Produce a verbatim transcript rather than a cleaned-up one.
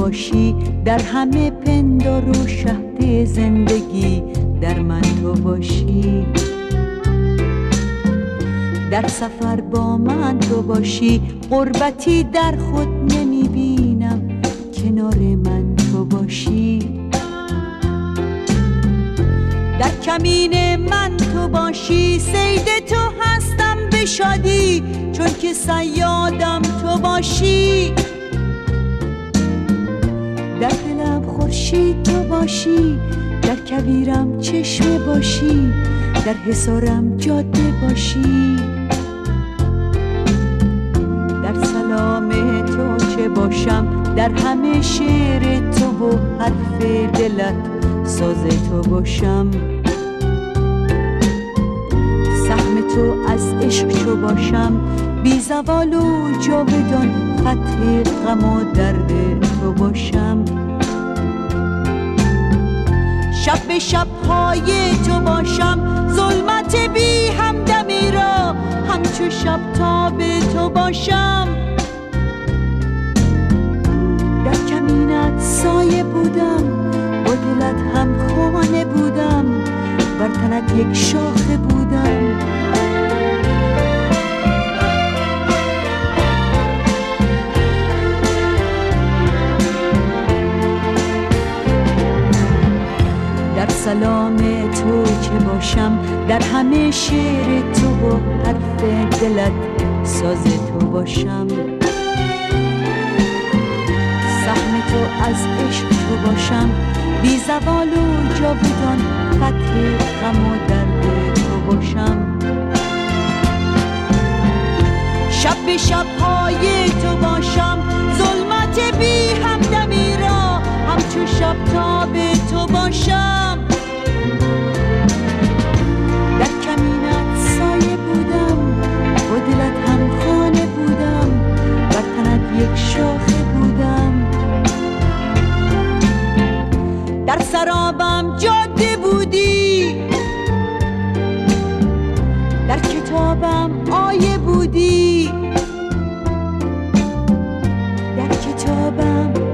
باشی، در همه پندار و شهد زندگی در من تو باشی. در سفر با من تو باشی، غربتی در خود نمی بینم، کنار من تو باشی. در کمین من تو باشی، صید تو هستم به شادی، چون که صیادم تو باشی. در دلم خورشید تو باشی، در کویرم چشمه باشی، در حصارم جاده باشی. در سلام تو چه باشم، در همه شعر تو و حرف دلت ساز تو باشم. سهم تو از عشق چو باشم، بی زوال و جاودان خط غم و درد تو باشم. شب به شب پای تو باشم، ظلمت بی همدمی را همچو شب تاب تو باشم. در کمینت سایه بودم، با دلت هم خانه بودم، بر تنت یک شاخه بودم. در سلام تو چه باشم، در همه شعر تو و حرف دلت ساز تو باشم. سهم تو از عشق تو باشم، بی زوال و جاودان خط غم و درد تو باشم. شب به شب پای تو باشم، ظلمت بی همدمی را همچو شب تاب تو باشم. در کمینت سایه بودم، با دلت هم خانه بودم، بر تنت یک شاخه بودم. در سرابم جاده بودی، در کتابم آیه بودی، در کتابم